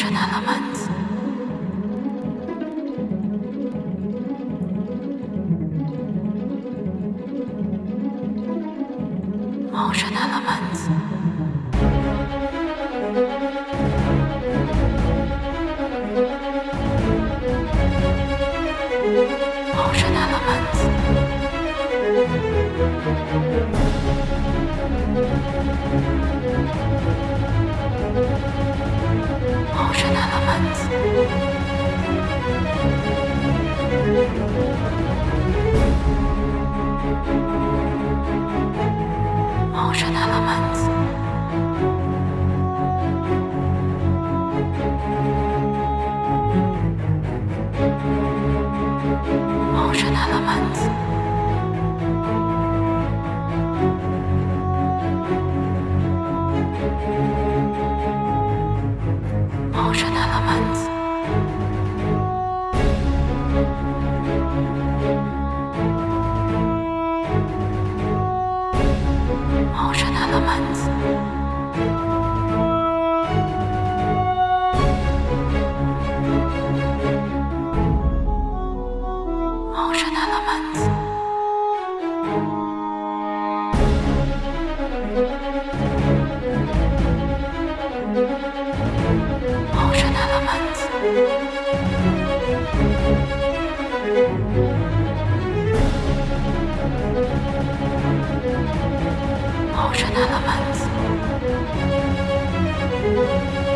Motion Elements. Motion Elements. Motion Elements. Motion Elements. Motion Elements. Motion Elements. Motion Elements. Motion Elements. Motion Elements. Motion Elements. Motion Elements.